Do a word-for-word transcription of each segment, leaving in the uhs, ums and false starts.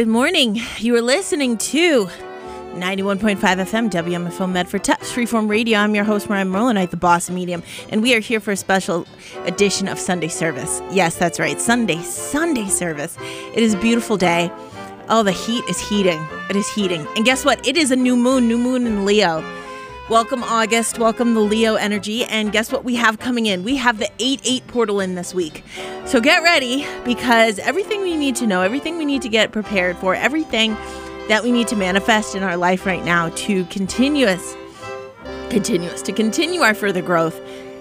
Good morning. You are listening to ninety-one point five F M W M F O Medford Touch Freeform Radio. I'm your host, Mariah Merlinite, the boss medium, and we are here for a special edition of Sunday service. Yes, that's right, Sunday, Sunday service. It is a beautiful day. Oh, the heat is heating. It is heating. And guess what? It is a new moon, new moon in Leo. Welcome August, welcome the Leo energy, and guess what we have coming in? We have the eight eight portal in this week. So get ready, because everything we need to know, everything we need to get prepared for, everything that we need to manifest in our life right now to continuous, continuous, to continue our further growth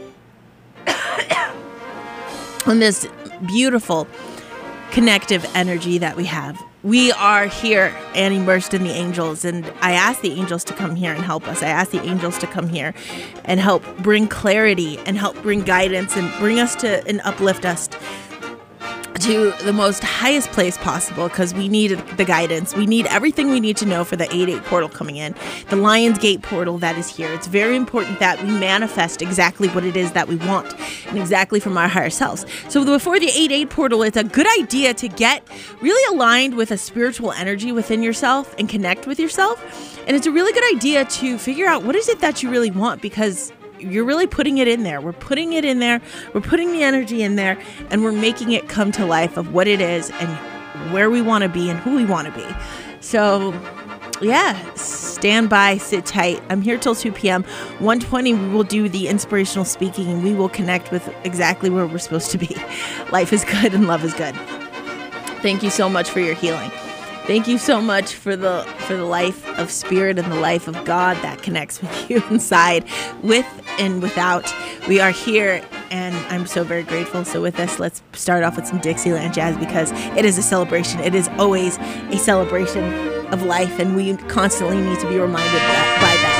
on this beautiful connective energy that we have. We are here and immersed in the angels, and I ask the angels to come here and help us. I ask the angels to come here and help bring clarity and help bring guidance and bring us to and uplift us to the most highest place possible, because we need the guidance. We need everything we need to know for the eight eight portal coming in, the Lion's Gate portal that is here. It's very important that we manifest exactly what it is that we want and exactly from our higher selves. So before the eight eight portal, it's a good idea to get really aligned with a spiritual energy within yourself and connect with yourself. And it's a really good idea to figure out what is it that you really want, because you're really putting it in there. We're putting it in there. We're putting the energy in there, and we're making it come to life of what it is and where we want to be and who we want to be. So yeah, stand by, sit tight. I'm here till two p.m. one twenty, we will do the inspirational speaking, and we will connect with exactly where we're supposed to be. Life is good and love is good. Thank you so much for your healing. Thank you so much for the for the life of spirit and the life of God that connects with you inside, with and without. We are here, and I'm so very grateful. So with this, let's start off with some Dixieland jazz, because it is a celebration. It is always a celebration of life, and we constantly need to be reminded that, by that.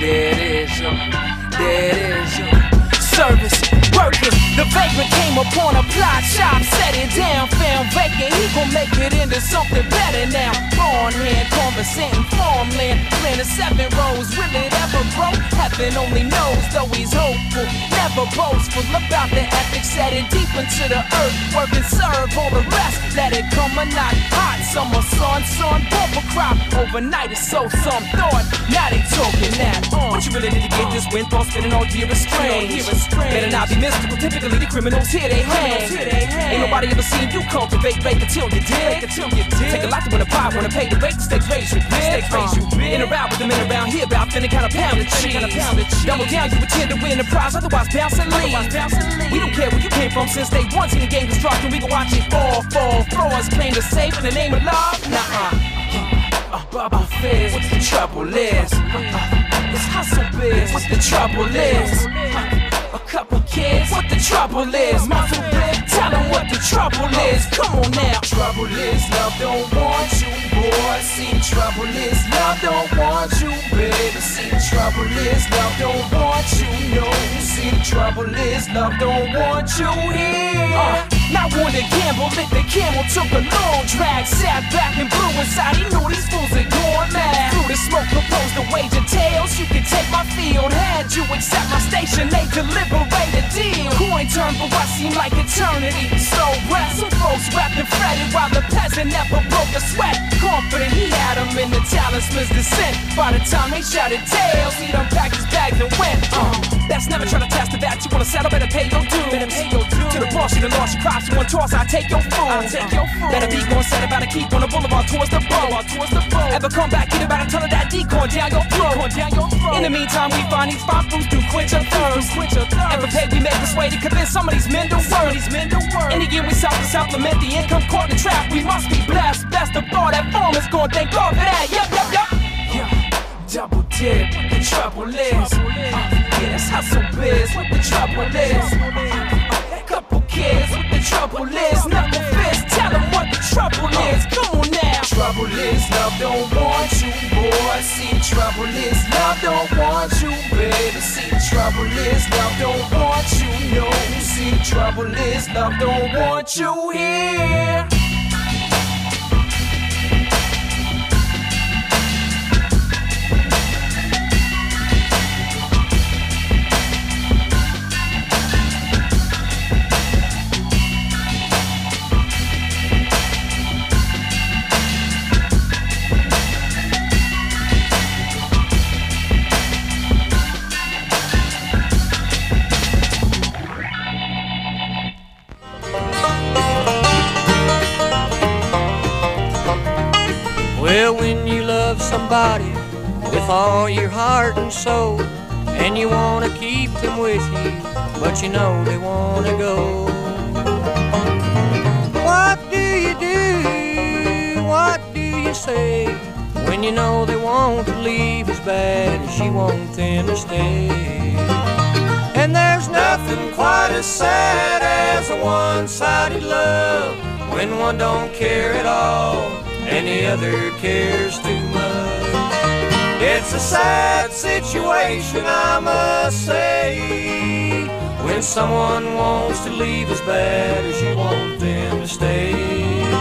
There it is, yo. There it is, yo. Service, working, the vagrant came upon a plot shop, set it down, found vacant, he gon' make it into something better now. Born hand, conversating farmland, planting seven rows, will it ever grow? Heaven only knows, though he's hopeful, never boastful about the ethics, set it deep into the earth, work and serve all the rest, let it come or not, hot summer sun, sun, bumper crop, overnight it's so some thought, now they talking that, uh. What you really need to get this wind, thought spinning all year is strange. Better not be mystical, typically the criminals here they hang. Ain't nobody ever seen you cultivate fake until you dig. Take a lot to win a pie, wanna pay the rate, the stakes raise you big. In or out with the men around here, about finna kinda pound the cheese. Double down, you attend to win the prize, otherwise bounce and leave. We don't care where you came from since day one, seen the game constructed, we can watch it fall, fall. Throwers claim to save in the name of love, nah-uh. Uh, Baba Fizz, what the trouble is? Uh, it's hustle biz, what the trouble is? A couple kids, what the trouble is? Muscle blip, tell them what the trouble is. Come on now. Trouble is love don't want you, boy. See, trouble is love don't want you, baby. See, trouble is love don't want you, no. See, trouble is love don't want you here. Uh, not one to gamble, lit the camel, took a long drag, sat back and blew inside. He knew these fools had gone mad. Through the smoke, proposed a wage of tails. You can take my field, had you accept my station, they deliberate a deal. Coin turn for what seemed like eternity. So rest, some folks wrapped and fretted while the peasant never broke a sweat. Confident he had him in the talisman's descent. By the time they shouted tails, he done packed his bags and went. Uh, that's never try to test the that. You wanna settle, better pay your dues. Better pay your dues. To the boss, you done lost your crops. You want toss, I take your food. I take your food. Better be gon' set about to keep on the boulevard towards the bow. Towards the bow. Ever come back, either about a ton of that decoy down your throat. Down your throat. In the meantime, we find these five fruits to quench your thirst. Ever paid, we make this way to convince some of these men to work. In the year we sought to supplement the income caught in the trap. We must be blessed. Best of all, that farmer's gonna thank God for that. Yep, yep, yep. Yeah. Double dip, what the trouble is. Uh, yeah, that's hustle biz, what the trouble is. Uh, a couple kids, what the trouble is. Knuckle fist, tell them what the trouble is. Come on now. Trouble is love don't want you, boy. See, trouble is love don't want you, baby. See, trouble is love don't want you, no. See, trouble is love don't want you here. Well, when you love somebody with all your heart and soul, and you want to keep them with you, but you know they want to go, what do you do? What do you say when you know they want to leave as bad as you want them to stay? And there's nothing quite as sad as a one-sided love, when one don't care at all and the other cares too much. It's a sad situation, I must say, when someone wants to leave as bad as you want them to stay.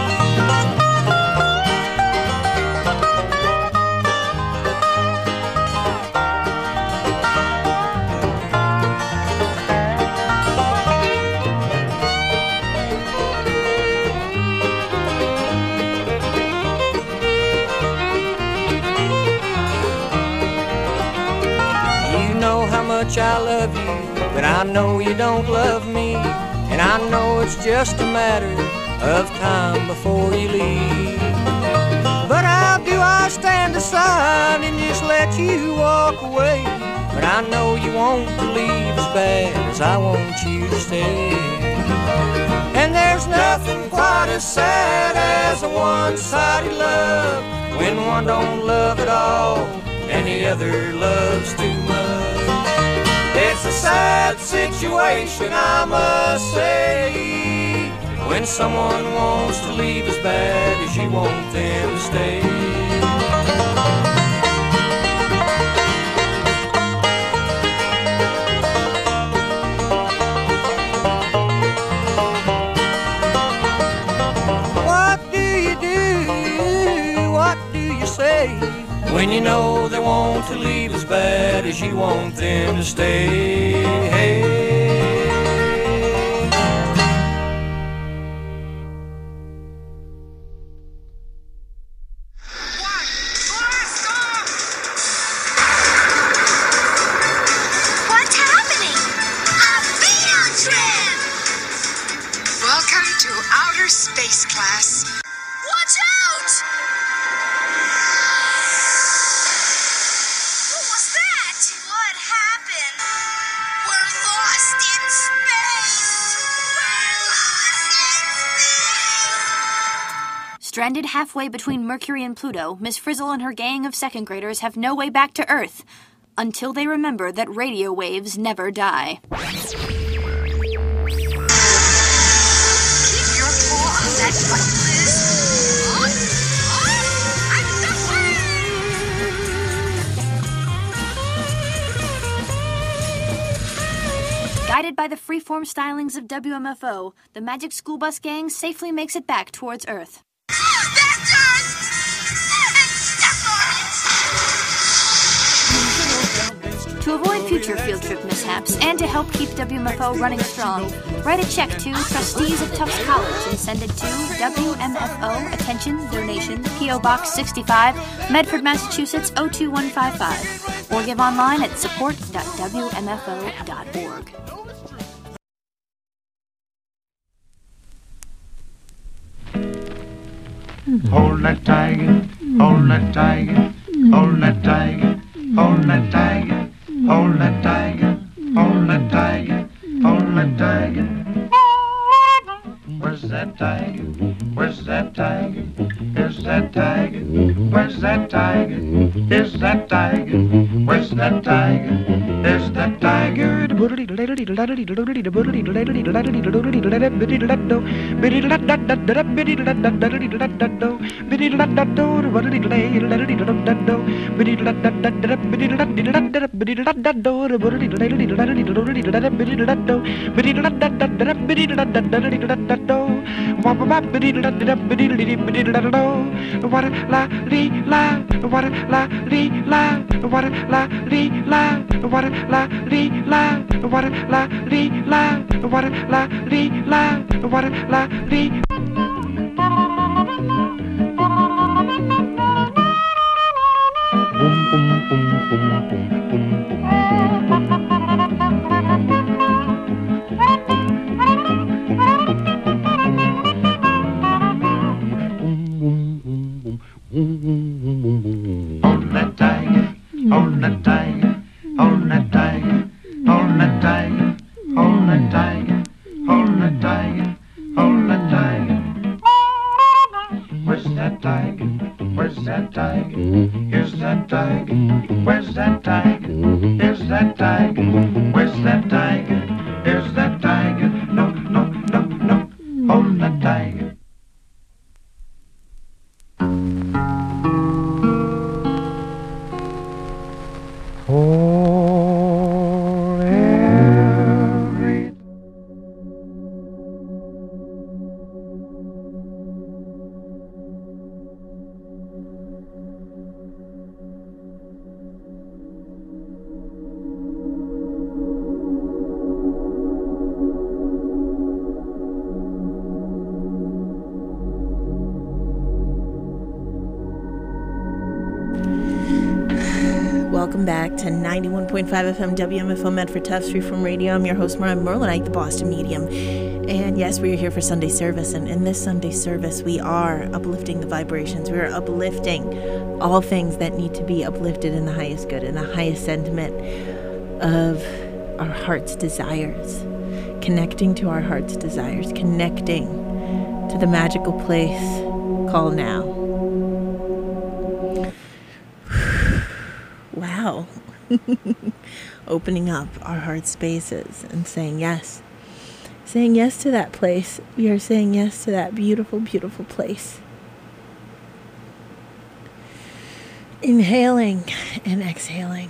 I love you, but I know you don't love me, and I know it's just a matter of time before you leave. But how do I stand aside and just let you walk away? But I know you want to leave as bad as I want you to stay. And there's nothing quite as sad as a one-sided love, when one don't love at all and the other loves too much. It's a sad situation, I must say, when someone wants to leave as bad as you want them to stay. when you know they want to leave as bad as you want them to stay. Hey. Space class. Watch out! What was that? What happened? We're lost in space! We're lost in space! Stranded halfway between Mercury and Pluto, Miss Frizzle and her gang of second graders have no way back to Earth until they remember that radio waves never die. That's what it is. On, on, I'm the way! Guided by the freeform stylings of W M F O, the Magic School Bus gang safely makes it back towards Earth. That's Earth! And step on it! To avoid future field trip mishaps and to help keep W M F O running strong, write a check to trustees of Tufts College and send it to W M F O, attention, donation, P O Box sixty-five, Medford, Massachusetts oh two one five five, or give online at support dot w m f o dot org. Hold that tiger, hold that tiger, hold that tiger, hold that tiger, hold that tiger, hold that tiger, hold that tiger. Where's that tiger? Where's that tiger? Is that tiger? Where's that tiger? Is that tiger? Where's that tiger? Is that tiger? What la li la, what la li la, what la li la, what la li la, what la li la, what la li la, what la li. Boom boom boom boom boom boom boom Hold that tiger, hold that tiger, hold that tiger, hold that tiger, hold that tiger, hold that tiger, hold that tiger. Where's that tiger? Where's that tiger? Here's that tiger. Where's that tiger? Here's that tiger. Where's that tiger? Here's that tiger. No, no, no, no. Hold that tiger. For every Welcome back to ninety-one point five F M W M F O Medford Tufts Freeform Radio. I'm your host, Mariah Merlinite, the Boston Medium. And yes, we are here for Sunday service. And in this Sunday service, we are uplifting the vibrations. We are uplifting all things that need to be uplifted in the highest good, in the highest sentiment of our heart's desires. Connecting to our heart's desires. Connecting to the magical place called now. Wow. Opening up our heart spaces and saying yes. Saying yes to that place. We are saying yes to that beautiful, beautiful place. Inhaling and exhaling.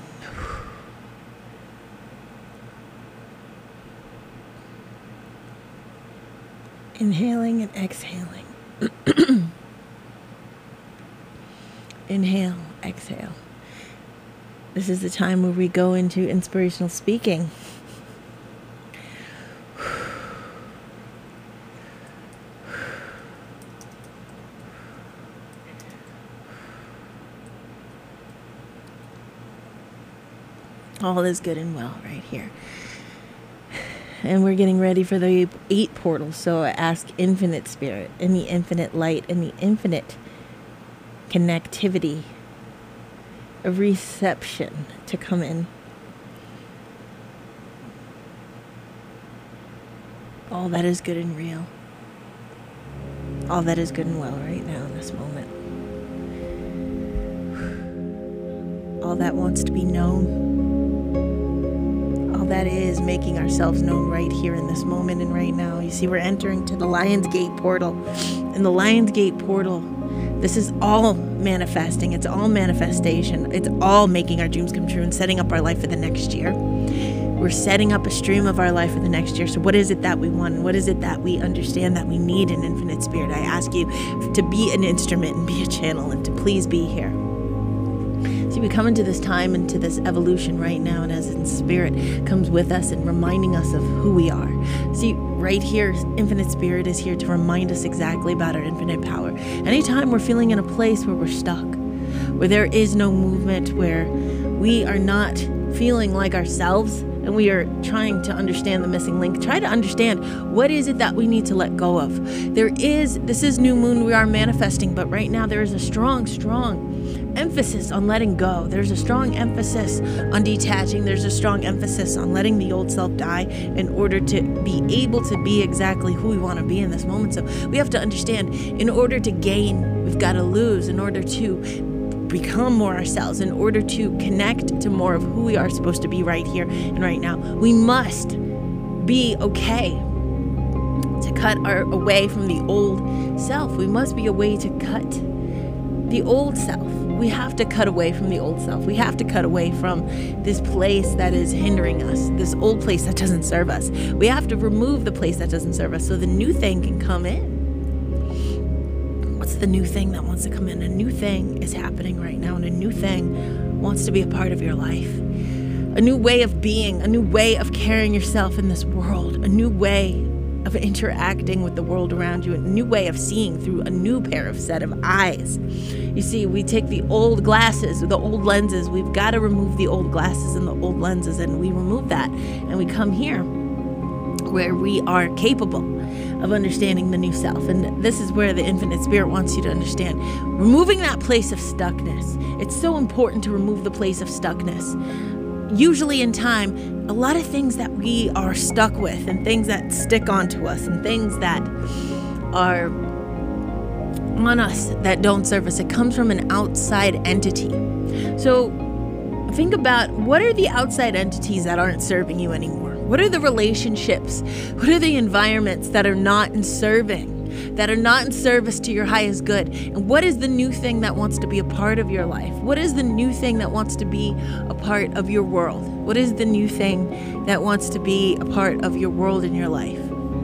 Inhaling and exhaling. Inhale, exhale. This is the time where we go into inspirational speaking. All is good and well right here. And we're getting ready for the eight portals. So I ask Infinite Spirit and the infinite light and the infinite connectivity, a reception to come in. All that is good and real. All that is good and well right now in this moment. All that wants to be known. All that is making ourselves known right here in this moment and right now. You see, we're entering to the Lion's Gate portal. In the Lion's Gate portal, this is all manifesting. It's all manifestation. It's all making our dreams come true and setting up our life for the next year. We're setting up a stream of our life for the next year. So what is it that we want? What is it that we understand that we need in Infinite Spirit? I ask you to be an instrument and be a channel and to please be here. See, we come into this time, into this evolution right now, and as in Spirit comes with us and reminding us of who we are. See, right here, Infinite Spirit is here to remind us exactly about our infinite power. Anytime we're feeling in a place where we're stuck, where there is no movement, where we are not feeling like ourselves, and we are trying to understand the missing link, try to understand what is it that we need to let go of. There is, this is new moon, we are manifesting, but right now there is a strong, strong emphasis on letting go. There's a strong emphasis on detaching. There's a strong emphasis on letting the old self die in order to be able to be exactly who we want to be in this moment. So we have to understand, in order to gain, we've got to lose. In order to become more ourselves, in order to connect to more of who we are supposed to be right here and right now, we must be okay to cut our away from the old self. We must be a way to cut the old self. We have to cut away from the old self. We have to cut away from this place that is hindering us, this old place that doesn't serve us. We have to remove the place that doesn't serve us so the new thing can come in. What's the new thing that wants to come in? A new thing is happening right now, and a new thing wants to be a part of your life. A new way of being, a new way of carrying yourself in this world, a new way of interacting with the world around you, a new way of seeing through a new pair of set of eyes. You see, we take the old glasses, the old lenses. We've got to remove the old glasses and the old lenses, and we remove that, and we come here where we are capable of understanding the new self. And this is where the Infinite Spirit wants you to understand. Removing that place of stuckness. It's so important to remove the place of stuckness. Usually in time, a lot of things that we are stuck with and things that stick onto us and things that are on us that don't serve us, it comes from an outside entity. So think about, what are the outside entities that aren't serving you anymore? What are the relationships? What are the environments that are not in serving, that are not in service to your highest good? And what is the new thing that wants to be a part of your life? What is the new thing that wants to be a part of your world? What is the new thing that wants to be a part of your world and your life?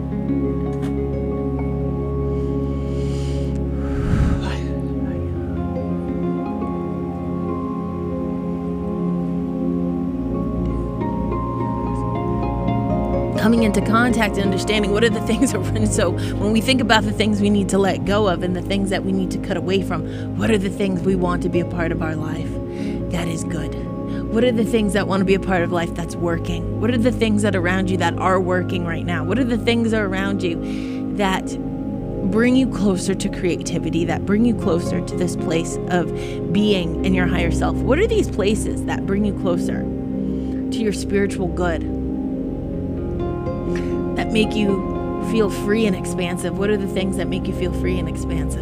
Coming into contact and understanding what are the things that, so when we think about the things we need to let go of and the things that we need to cut away from, what are the things we want to be a part of our life that is good? What are the things that want to be a part of life that's working? What are the things that are around you that are working right now? What are the things that are around you that bring you closer to creativity, that bring you closer to this place of being in your higher self? What are these places that bring you closer to your spiritual good, that make you feel free and expansive? What are the things that make you feel free and expansive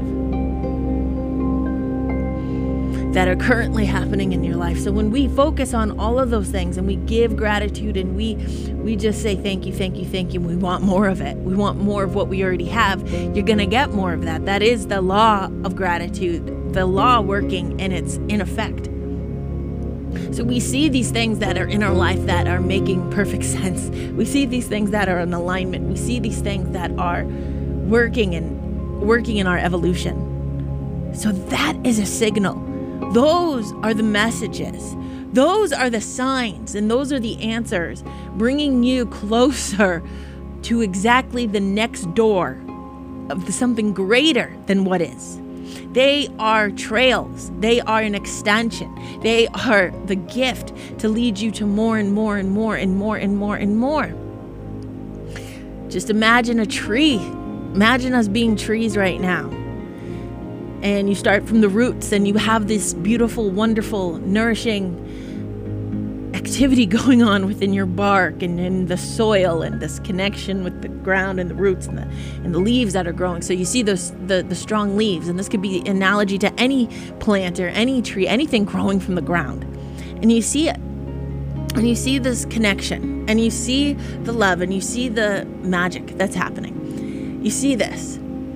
that are currently happening in your life? So when we focus on all of those things and we give gratitude and we we just say thank you, thank you, thank you, we want more of it. We want more of what we already have. You're going to get more of that. That is the law of gratitude, the law working, and it's in effect. So we see these things that are in our life that are making perfect sense. We see these things that are in alignment. We see these things that are working and working in our evolution. So that is a signal. Those are the messages. Those are the signs and those are the answers, bringing you closer to exactly the next door of something greater than what is. They are trails. They are an extension. They are the gift to lead you to more and more and more and more and more and more. Just imagine a tree. Imagine us being trees right now. And you start from the roots and you have this beautiful, wonderful, nourishing activity going on within your bark and in the soil and this connection with the ground and the roots and the and the leaves that are growing. So you see those the, the strong leaves, and this could be an analogy to any plant or any tree, anything growing from the ground. And you see it. And you see this connection, and you see the love, and you see the magic that's happening. You see this.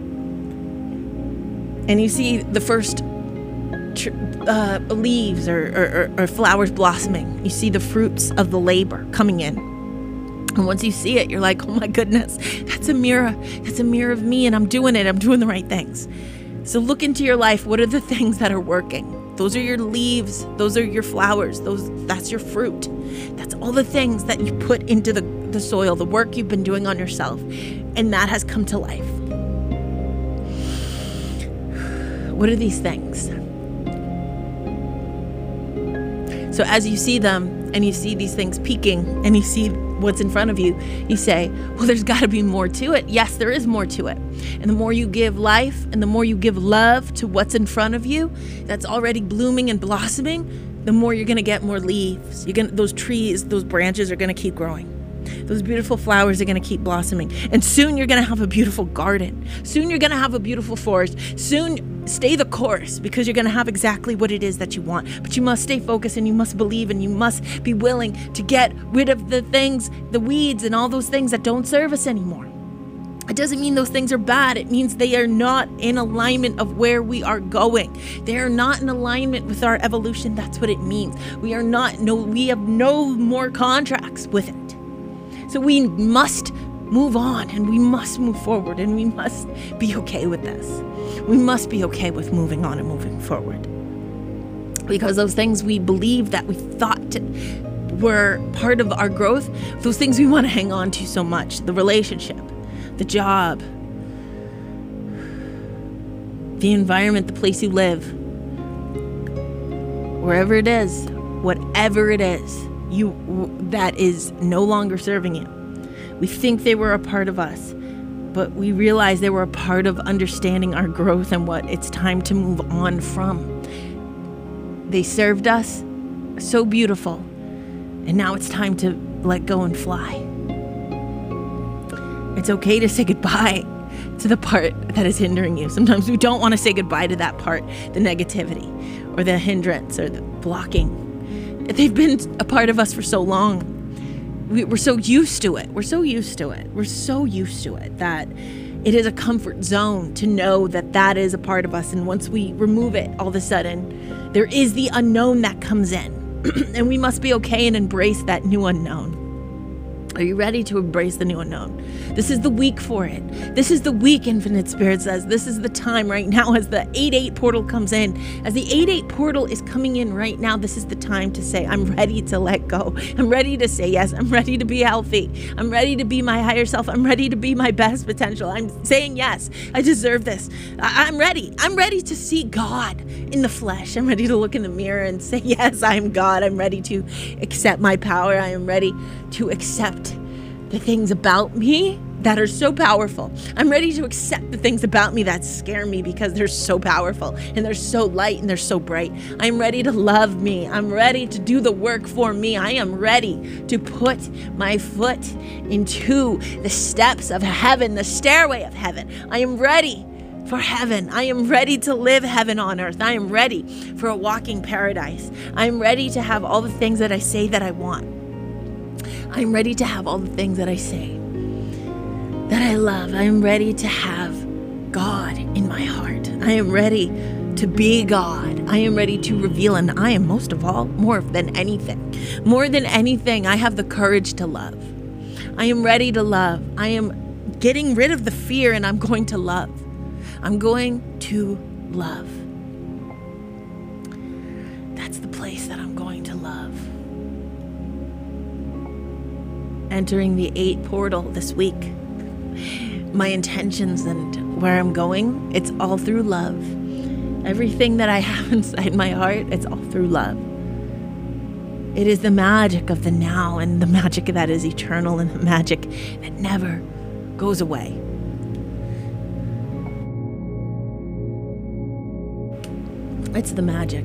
And you see the first uh, leaves or, or, or flowers blossoming. You see the fruits of the labor coming in. And once you see it, you're like, oh my goodness, that's a mirror. That's a mirror of me, and I'm doing it. I'm doing the right things. So look into your life. What are the things that are working? Those are your leaves. Those are your flowers. Those that's your fruit. That's all the things that you put into the, the soil, the work you've been doing on yourself. And that has come to life. What are these things? So as you see them and you see these things peaking and you see what's in front of you, you say, well, there's got to be more to it. Yes, there is more to it. And the more you give life and the more you give love to what's in front of you that's already blooming and blossoming, the more you're going to get more leaves. You're gonna, those trees, those branches are going to keep growing. Those beautiful flowers are going to keep blossoming. And soon you're going to have a beautiful garden. Soon you're going to have a beautiful forest. Soon, stay the course, because you're going to have exactly what it is that you want. But you must stay focused, and you must believe, and you must be willing to get rid of the things, the weeds and all those things that don't serve us anymore. It doesn't mean those things are bad. It means they are not in alignment of where we are going. They are not in alignment with our evolution. That's what it means. We are not, no, we have no more contracts with it. So we must move on, and we must move forward, and we must be okay with this. We must be okay with moving on and moving forward. Because those things we believe that we thought were part of our growth, those things we want to hang on to so much, the relationship, the job, the environment, the place you live, wherever it is, whatever it is, you that is no longer serving you. We think they were a part of us, but we realize they were a part of understanding our growth and what it's time to move on from. They served us, so beautiful, and now it's time to let go and fly. It's okay to say goodbye to the part that is hindering you. Sometimes we don't want to say goodbye to that part, the negativity or the hindrance or the blocking. They've been a part of us for so long. We, we're so used to it. We're so used to it. We're so used to it that it is a comfort zone to know that that is a part of us. And once we remove it, all of a sudden, there is the unknown that comes in. And we must be okay and embrace that new unknown. Are you ready to embrace the new unknown? This is the week for it. This is the week, Infinite Spirit says. This is the time right now as the eight eight portal comes in. As the eight eight portal is coming in right now, this is the time to say, I'm ready to let go. I'm ready to say yes. I'm ready to be healthy. I'm ready to be my higher self. I'm ready to be my best potential. I'm saying yes. I deserve this. I- I'm ready. I'm ready to see God in the flesh. I'm ready to look in the mirror and say, yes, I'm God. I'm ready to accept my power. I am ready to accept the things about me that are so powerful. I'm ready to accept the things about me that scare me because they're so powerful and they're so light and they're so bright. I'm ready to love me. I'm ready to do the work for me. I am ready to put my foot into the steps of heaven, the stairway of heaven. I am ready for heaven. I am ready to live heaven on earth. I am ready for a walking paradise. I am ready to have all the things that I say that I want. I'm ready to have all the things that I say that I love. I am ready to have God in my heart. I am ready to be God. I am ready to reveal, and I am most of all, more than anything, more than anything, I have the courage to love. I am ready to love. I am getting rid of the fear, and I'm going to love. I'm going to love. That's the place that I'm going to love. entering the eight portal this week. My intentions and where I'm going, it's all through love. Everything that I have inside my heart, it's all through love. It is the magic of the now, and the magic that is eternal, and the magic that never goes away. It's the magic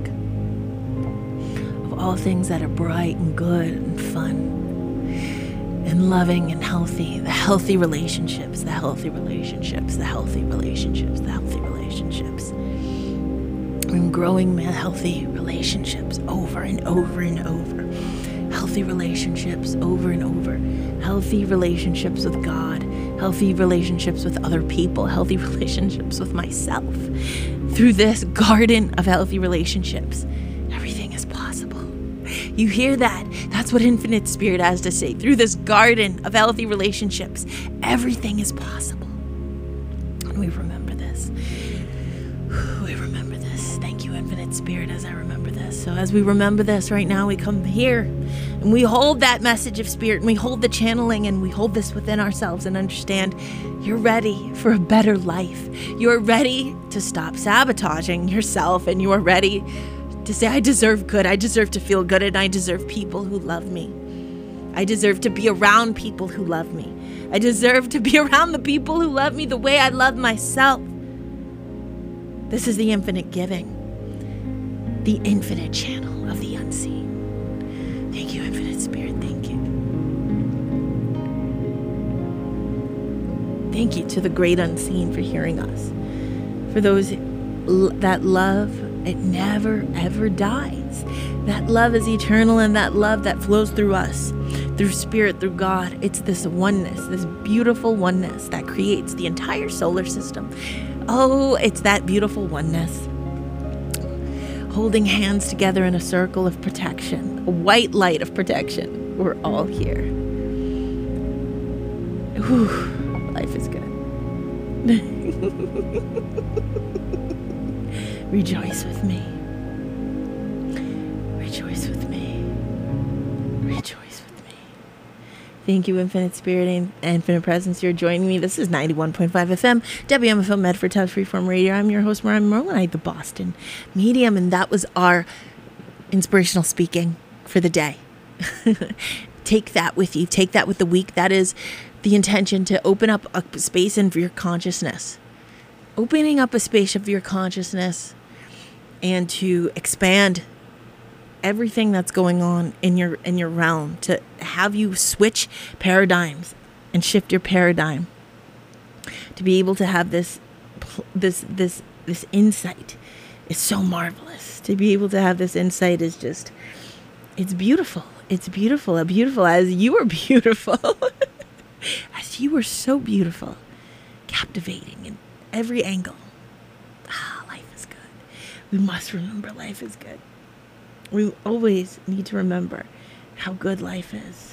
of all things that are bright and good and fun and loving and healthy. The healthy relationships, the healthy relationships, the healthy relationships, the healthy relationships. And growing healthy relationships over and over and over. Healthy relationships over and over. Healthy relationships with God. Healthy relationships with other people. Healthy relationships with myself. Through this garden of healthy relationships, everything is possible. You hear that? That's what Infinite Spirit has to say. Through this garden of healthy relationships, everything is possible. And we remember this. We remember this. Thank you, Infinite Spirit, as I remember this. So as we remember this right now, we come here and we hold that message of Spirit, and we hold the channeling, and we hold this within ourselves and understand you're ready for a better life. You're ready to stop sabotaging yourself, and you are ready to say, I deserve good. I deserve to feel good, and I deserve people who love me. I deserve to be around people who love me. I deserve to be around the people who love me the way I love myself. This is the infinite giving, the infinite channel of the unseen. Thank you, Infinite Spirit. Thank you. Thank you to the great unseen for hearing us. For those that love, it never, ever dies. That love is eternal, and that love that flows through us, through Spirit, through God. It's this oneness, this beautiful oneness that creates the entire solar system. Oh, it's that beautiful oneness. Holding hands together in a circle of protection, a white light of protection. We're all here. Whew, life is good. Rejoice with me. Rejoice with me. Rejoice with me. Thank you, Infinite Spirit and Infinite Presence. You're joining me. This is ninety-one point five F M, W M F O Medford Tubs Freeform Radio. I'm your host, Mariah Merlin, the Boston medium, and that was our inspirational speaking for the day. Take that with you. Take that with the week. That is the intention, to open up a space in your consciousness. Opening up a space of your consciousness and to expand everything that's going on in your in your realm, to have you switch paradigms and shift your paradigm, to be able to have this this this this insight is so marvelous. To be able to have this insight is just, it's beautiful. It's beautiful. Beautiful as you are beautiful. As you are so beautiful, captivating in every angle. Ah, life is good. We must remember life is good. We always need to remember how good life is.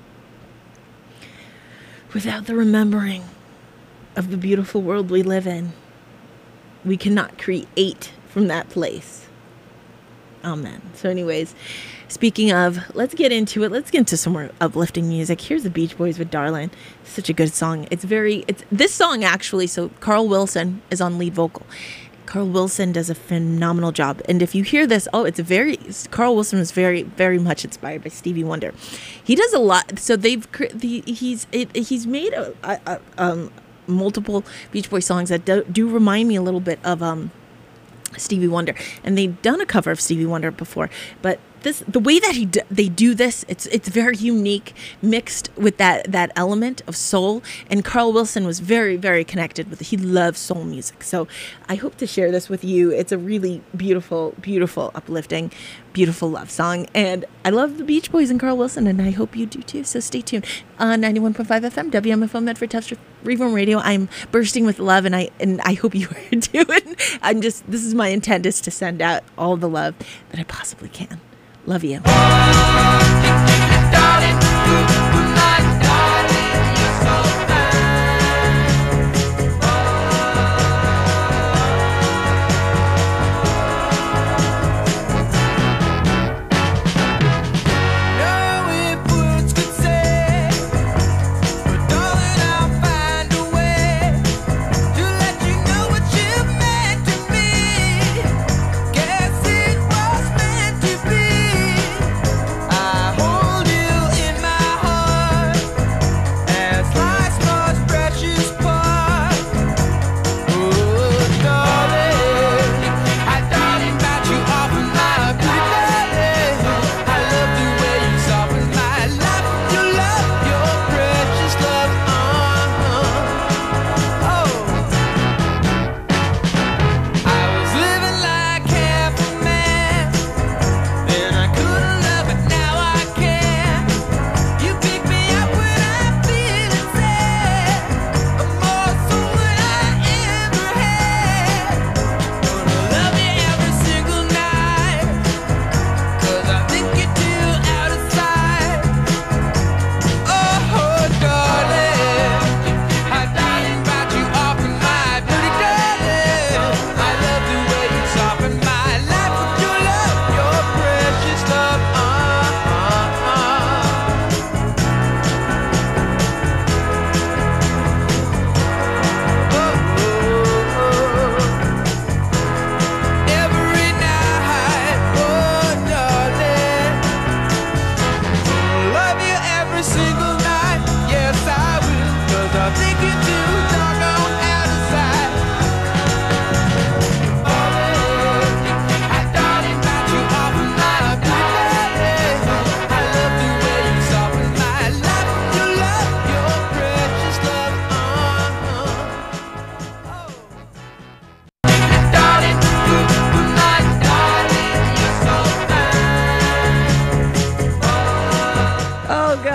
Without the remembering of the beautiful world we live in, we cannot create from that place. Amen. So anyways, speaking of, let's get into it. Let's get into some more uplifting music. Here's the Beach Boys with Darlin'. Such a good song. It's very, it's this song actually, so Carl Wilson is on lead vocal. Carl Wilson does a phenomenal job. And if you hear this, oh, it's very, Carl Wilson was very, very much inspired by Stevie Wonder. He does a lot. So they've, the, he's, it, he's made a, a, a, um, multiple Beach Boys songs that do, do remind me a little bit of, um, Stevie Wonder, and they've done a cover of Stevie Wonder before, but this, the way that he d- they do this, it's it's very unique, mixed with that that element of soul. And Carl Wilson was very, very connected with it. He loves soul music, so I hope to share this with you. It's a really beautiful, beautiful, uplifting, beautiful love song, and I love the Beach Boys and Carl Wilson, and I hope you do too. So stay tuned on ninety-one point five F M, W M F O Medford Tubs Freeform Radio. I'm bursting with love, and I and I hope you are too. And I'm just, this is my intent, is to send out all the love that I possibly can. Love you.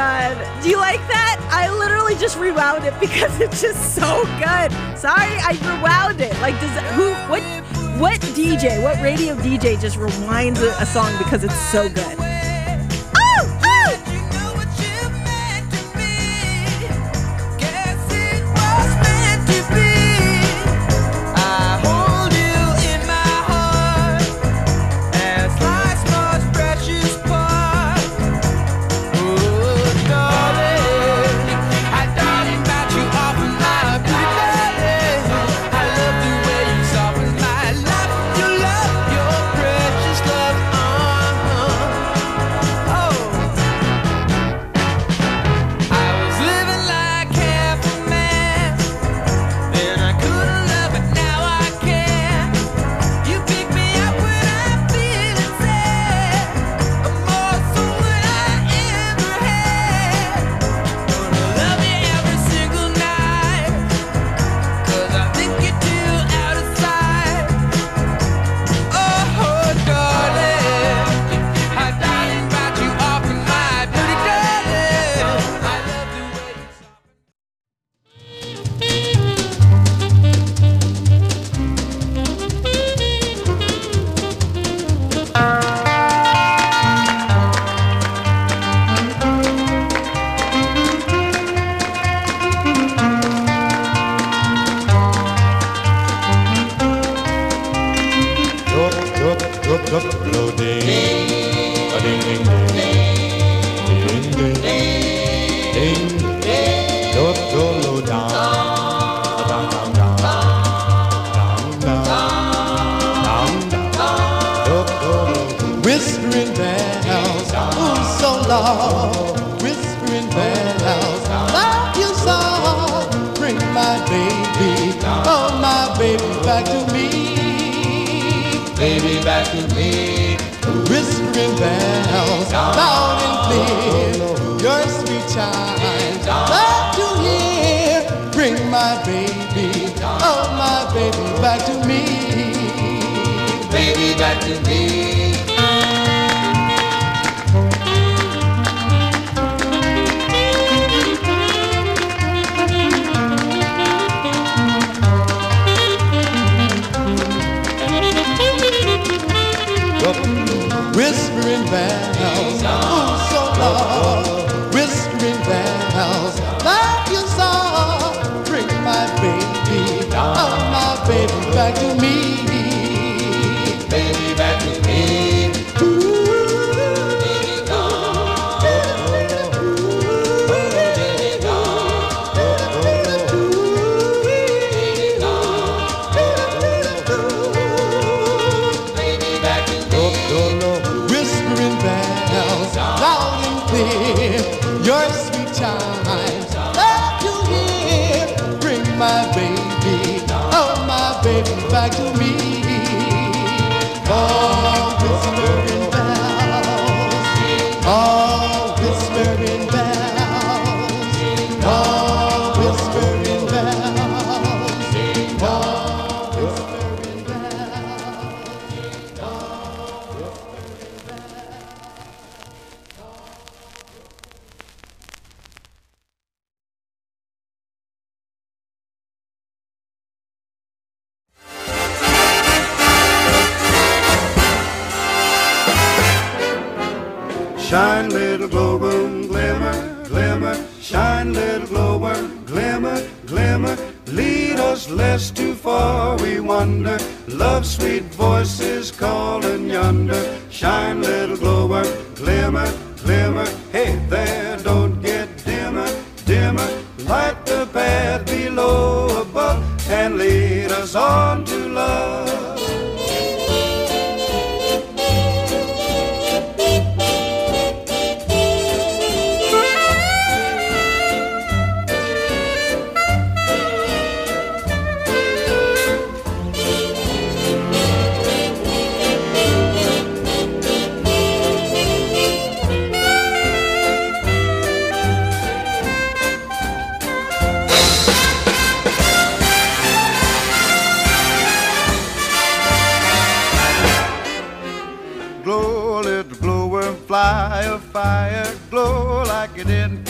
God. Do you like that? I literally just rewound it because it's just so good. Sorry, I rewound it. Like, does who, what, what D J, what radio D J just rewinds a, a song because it's so good? Oh, oh! Whispering bells, oh so long. Whispering bells, love you so. Bring my baby, oh my baby back to me. Baby back to me. Whispering bells, loud and clear. Your sweet chimes, love to hear. Bring my baby, oh my baby back to me. Baby back to me. Whispering bells, oh so long. Whispering bells, love you so. Bring my baby, oh my baby back to me. Baby back to me. Ooh, baby gone. Ooh, baby gone. Ooh, baby gone. Baby back to me. Whispering bells, loud and clear. Your sweet chimes, love to hear. Bring my baby, oh my baby back to me. Oh, whispering bells, oh, whispering bells, oh, whispering bells, oh, whispering bells, oh, whispering bells. Shine, little glow worm, glimmer, glimmer. Shine, little glow worm, glimmer, glimmer. Lead us lest too far we wander. Love's sweet voices calling yonder. Shine, little glow worm, glimmer, glimmer. Hey there, don't get dimmer, dimmer. Light the path below, above, and lead us on to love.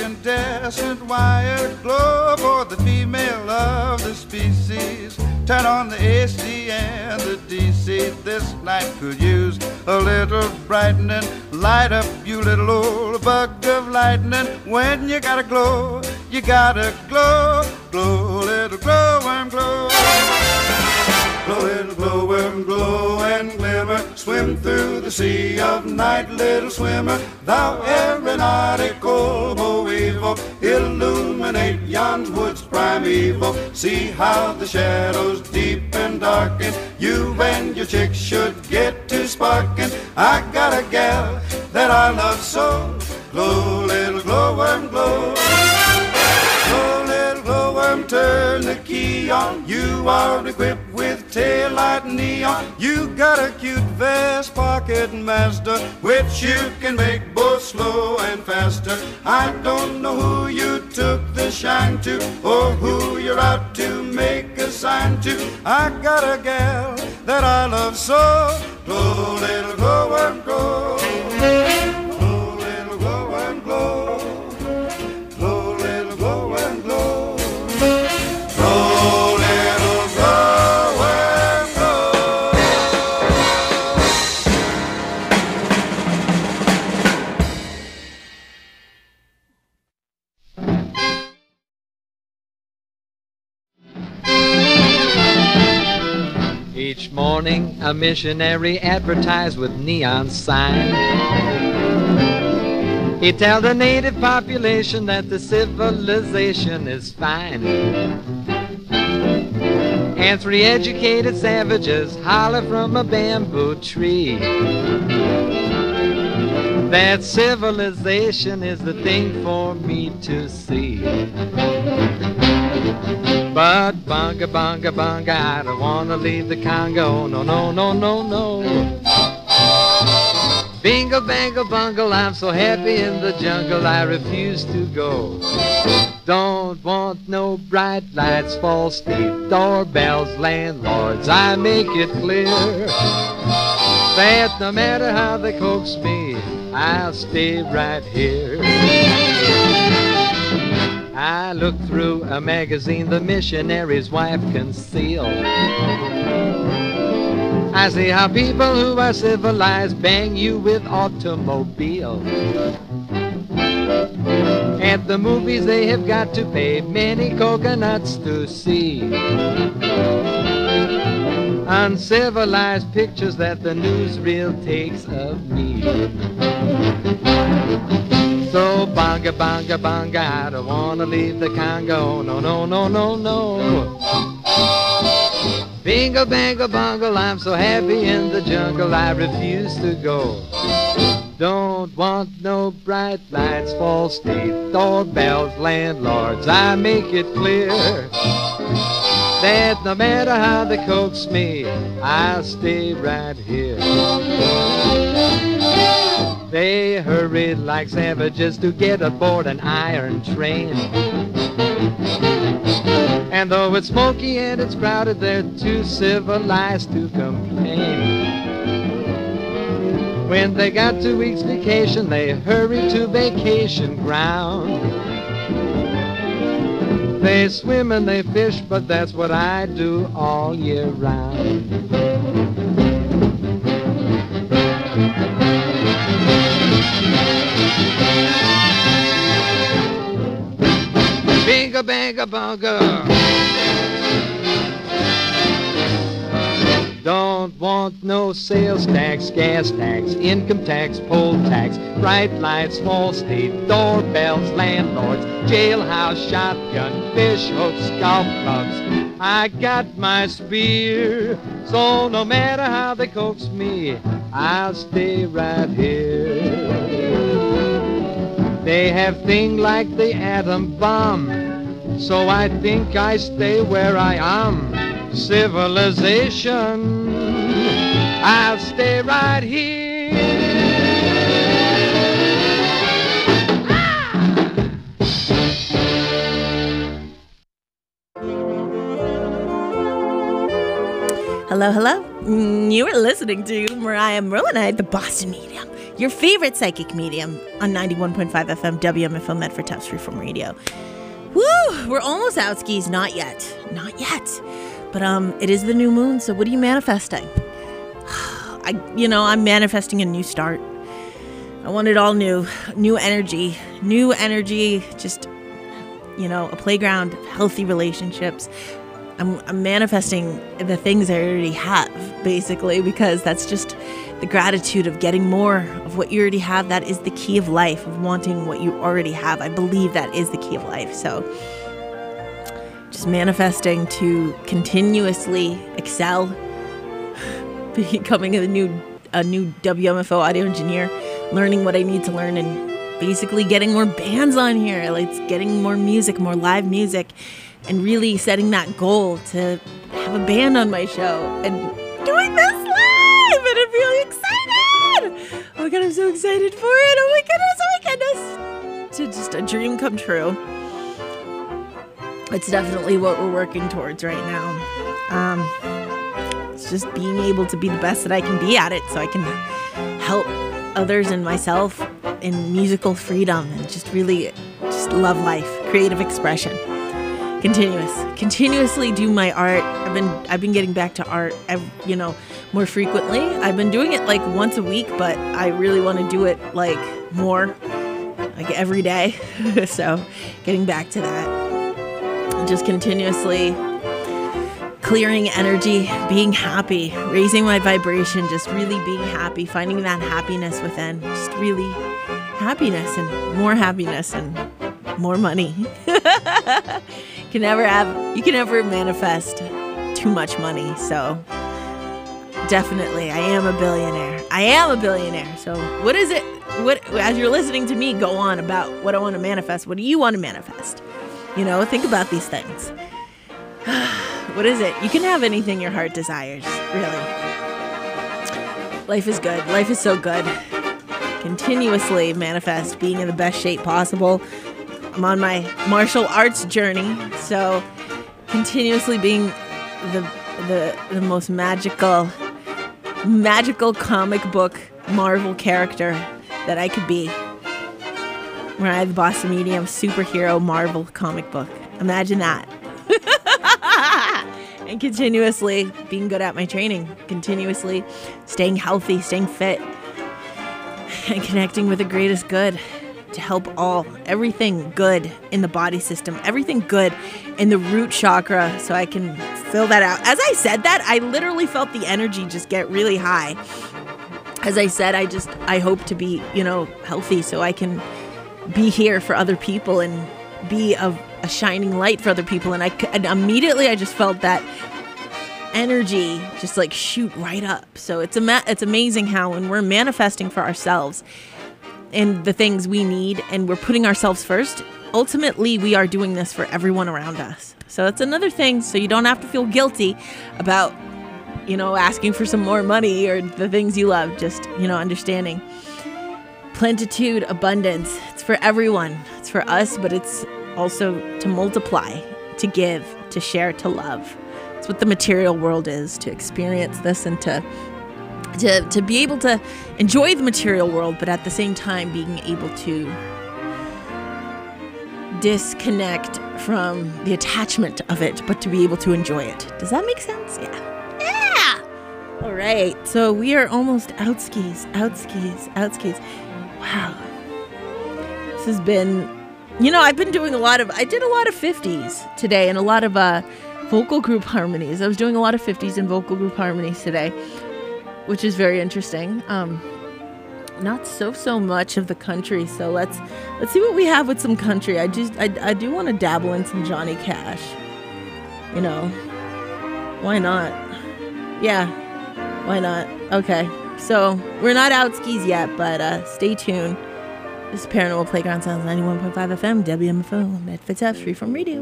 incandescent wire globe or the female of the species. Turn on the A C and the D C. This night could use a little brightening. Light up, you little old bug of lightning. When you gotta glow, you gotta glow. Glow, little glowworm, glow. Glow, little glowworm, glow and glimmer. Swim through the sea of night, little swimmer. Thou aeronautical boevo, illuminate yon woods primeval. See how the shadows deep and darken. You and your chick should get to sparking. I got a gal that I love so. Glow, little glowworm, glow. Glow, little glowworm, turn the key on. You are equipped with taillight neon. You got a cute vest pocket master, which you can make both slow and faster. I don't know who you took the shine to, or who you're out to make a sign to. I got a gal that I love so. Glow, little glowworm, glow. Glow, little glowworm, glow. Glow, little glowworm, glow. Glow, little glowworm, glow. Each morning a missionary advertised with neon sign. He tells the native population that the civilization is fine. And three educated savages holler from a bamboo tree that civilization is the thing for me to see. But bunga, bunga, bunga, I don't want to leave the Congo. No, no, no, no, no. Bingo, bango, bungle, I'm so happy in the jungle, I refuse to go. Don't want no bright lights, false teeth, doorbells, landlords. I make it clear that no matter how they coax me, I'll stay right here. I look through a magazine the missionary's wife concealed. I see how people who are civilized bang you with automobile. At the movies they have got to pay many coconuts to see. Uncivilized pictures that the newsreel takes of me. So bonga, bonga, bonga, I don't want to leave the Congo. No, no, no, no, no. Bingo, bango, bungle, I'm so happy in the jungle, I refuse to go. Don't want no bright lights, false teeth, doorbells, landlords. I make it clear that no matter how they coax me, I'll stay right here. They hurried like savages to get aboard an iron train. And though it's smoky and it's crowded, they're too civilized to complain. When they got two weeks vacation, they hurried to vacation ground. They swim and they fish, but that's what I do all year round. Binga, banga, bunga. Don't want no sales tax, gas tax, income tax, poll tax, bright lights, false teeth, doorbells, landlords, jailhouse, shotgun, fish hooks, golf clubs. I got my spear, so no matter how they coax me, I'll stay right here. They have things like the atom bomb, so I think I stay where I am. Civilization, I'll stay right here. Hello, hello. Mm, You are listening to Mariah Merlinite, the Boston Medium, your favorite psychic medium on ninety-one point five F M W M F O Medford Tufts Freeform Radio. Woo! We're almost out skis. Not yet. Not yet. But um, it is the new moon, so what are you manifesting? I, you know, I'm manifesting a new start. I want it all new. New energy. New energy. Just, you know, a playground, healthy relationships. I'm, I'm manifesting the things I already have, basically, because that's just the gratitude of getting more of what you already have. That is the key of life, of wanting what you already have. I believe that is the key of life. So just manifesting to continuously excel, becoming a new a new W M F O audio engineer, learning what I need to learn, and basically getting more bands on here, like getting more music, more live music, and really setting that goal to have a band on my show and doing this live. And I'm really excited. Oh my God, I'm so excited for it. Oh my goodness, oh my goodness. It's just a dream come true. It's definitely what we're working towards right now. Um, it's just being able to be the best that I can be at it, so I can help others and myself in musical freedom and just really just love life, creative expression. Continuous, continuously do my art. I've been, I've been getting back to art, you know, more frequently. I've been doing it like once a week, but I really want to do it like more, like every day. So getting back to that, just continuously clearing energy, being happy, raising my vibration, just really being happy, finding that happiness within, just really happiness and more happiness and more money. Can never have, you can never manifest too much money. So definitely, I am a billionaire. I am a billionaire. So what is it? What, as you're listening to me go on about what I want to manifest, what do you want to manifest? You know, think about these things. What is it? You can have anything your heart desires, really. Life is good. Life is so good. Continuously manifest being in the best shape possible. I'm on my martial arts journey, so continuously being the the the most magical, magical comic book Marvel character that I could be. Mariah the Boston Medium superhero Marvel comic book. Imagine that. And continuously being good at my training, continuously staying healthy, staying fit, and connecting with the greatest good to help all, everything good in the body system, everything good in the root chakra, so I can fill that out. As I said that, I literally felt the energy just get really high. As I said, I just, I hope to be, you know, healthy so I can be here for other people and be a, a shining light for other people. And I and immediately I just felt that energy just like shoot right up. So it's a it's amazing how when we're manifesting for ourselves and the things we need and we're putting ourselves first, ultimately we are doing this for everyone around us. So it's another thing, so you don't have to feel guilty about, you know, asking for some more money or the things you love. Just, you know, understanding plenitude, abundance. It's for everyone. It's for us, but it's also to multiply, to give, to share, to love. It's what the material world is, to experience this and to to to be able to enjoy the material world, but at the same time being able to disconnect from the attachment of it, but to be able to enjoy it. Does that make sense? Yeah. Yeah! All right. So we are almost out skis, out skis, out skis. Wow. This has been, you know, I've been doing a lot of, I did a lot of fifties today and a lot of uh, vocal group harmonies. I was doing a lot of fifties and vocal group harmonies today, which is very interesting. Um, not so, so much of the country. So let's, let's see what we have with some country. I just, I, I do want to dabble in some Johnny Cash. You know, why not? Yeah, why not? Okay. So we're not out skis yet, but uh, stay tuned. This is Paranormal Playground Sounds, ninety-one point five F M, W M F O, Medford Tufts Freeform Radio.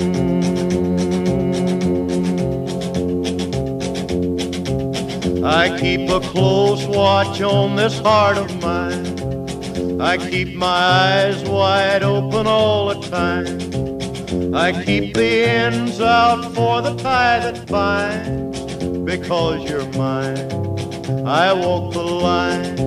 I keep a close watch on this heart of mine. I keep my eyes wide open all the time. I keep the ends out for the tie that binds. Because you're mine, I walk the line.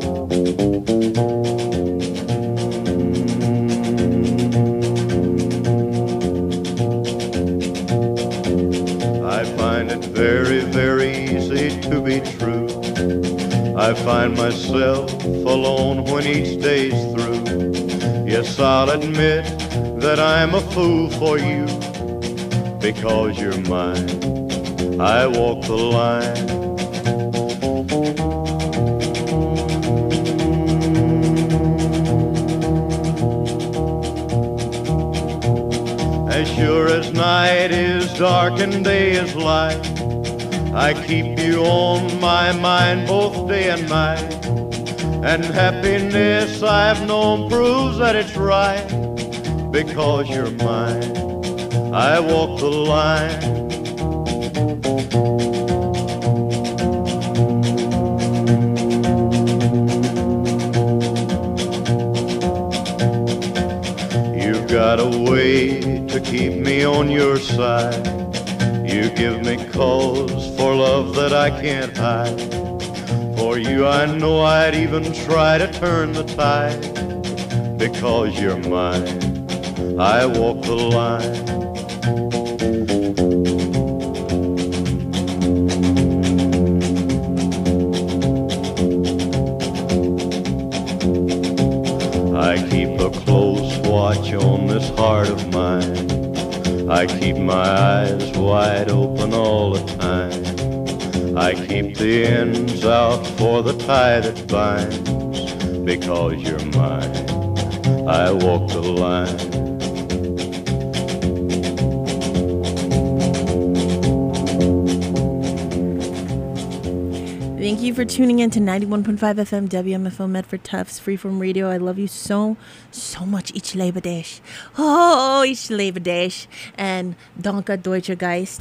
I find it very, very easy to be true. I find myself alone when each day's through. Yes, I'll admit that I'm a fool for you. Because you're mine, I walk the line. As sure as night is dark and day is light, I keep you on my mind both day and night. And happiness I've known proves that it's right. Because you're mine, I walk the line. You've got a way to keep me on your side. You give me cause for love that I can't hide. For you I know I'd even try to turn the tide. Because you're mine, I walk the line. I keep a close watch on this heart of mine. I keep my eyes wide open all the time. I keep the ends out for the tie that binds. Because you're mine, I walk the line. Thank you for tuning in to ninety-one point five F M W M F O Medford Tufts Freeform Radio. I love you so, so much. Ich liebe dich. Oh, ich liebe dich. And Danke Deutscher Geist.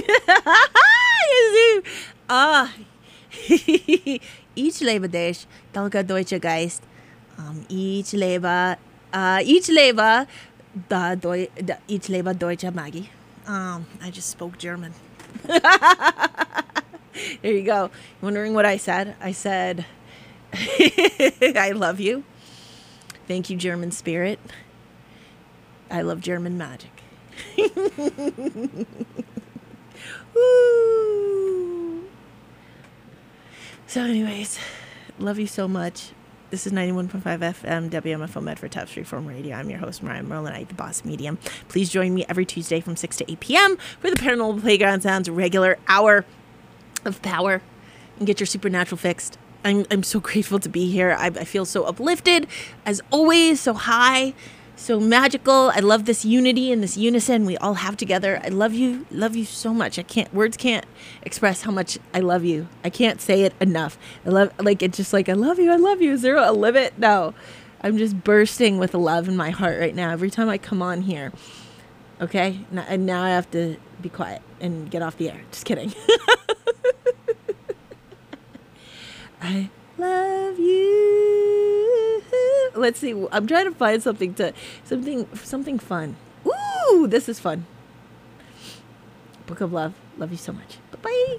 Ah, ich liebe dich. Danke Deutscher Geist. Um, ich lebe, uh, ich lebe, da, Deu, da, ich lebe Deutsche Maggie. Um, I just spoke German. There you go. Wondering what I said? I said, I love you. Thank you, German spirit. I love German magic. Woo. So anyways, love you so much. This is ninety-one point five F M W M F O Medford Tufts Freeform Radio. I'm your host, Mariah Merlinite, the boss medium. Please join me every Tuesday from six to eight p.m. for the Paranormal Playground Sounds regular hour of power and get your supernatural fixed. I'm I'm so grateful to be here. I, I feel so uplifted, as always, so high, so magical. I love this unity and this unison we all have together. I love you, love you so much. I can't, words can't express how much I love you. I can't say it enough. I love, like, it's just like, I love you, I love you. Is there a limit? No. I'm just bursting with love in my heart right now every time I come on here. Okay? And now I have to be quiet and get off the air. Just kidding. I love you. Let's see. I'm trying to find something to something something fun. Ooh, this is fun. Book of Love. Love you so much. Bye-bye.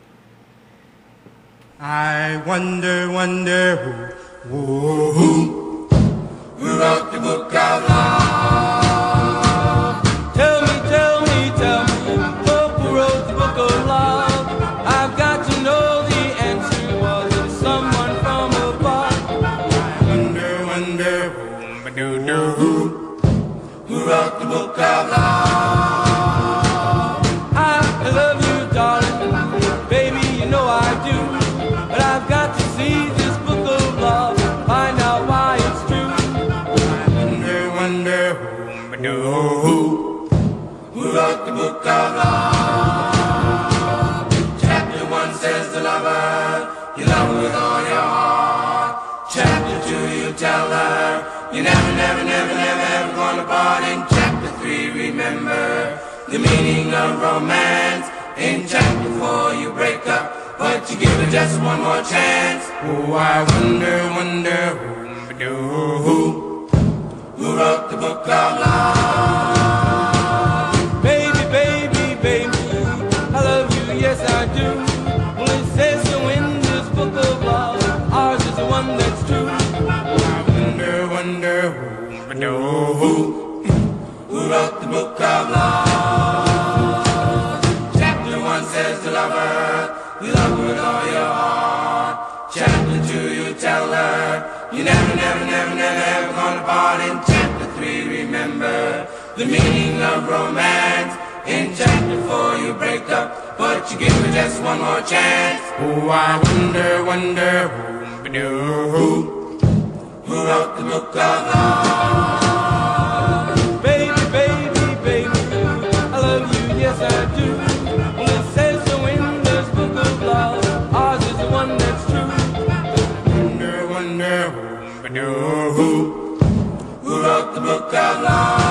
I wonder, wonder who, who, who, who wrote the book of love? Tell me, tell me, tell me, who wrote the book of love? I've got to know the answer. Was it someone from above? I wonder, wonder who, who, who wrote the book of love? I love you, darling, baby, you know I do. But I've got to see this book of love, find out why it's true. I wonder, wonder who, who, who wrote the book of love? Chapter one says the lover, you love her with all your heart. Chapter two, you tell her, you never, never, never, never, ever gonna part. In chapter three, remember the meaning of romance. In chapter four, you break up but you give it just one more chance. Oh, I wonder, wonder, who, who, who wrote the book of love? Baby, baby, baby, I love you, yes I do. Well, it says so in this book of love, ours is the one that's true. I wonder, wonder, who, who, who wrote the book of love? Chapter one says to lover, you love her with all your heart. Chapter two, you tell her, you never, never, never, never, ever gonna part. In chapter three, remember the meaning of romance. In chapter four, you break up, but you give her just one more chance. Oh, I wonder, wonder, who, who, who wrote the book of love? Baby, baby, baby, I love you, yes I do. Well, it says so in this book of love, ours is the one that's true. Wonder, wonder, who, who, who wrote the book of love?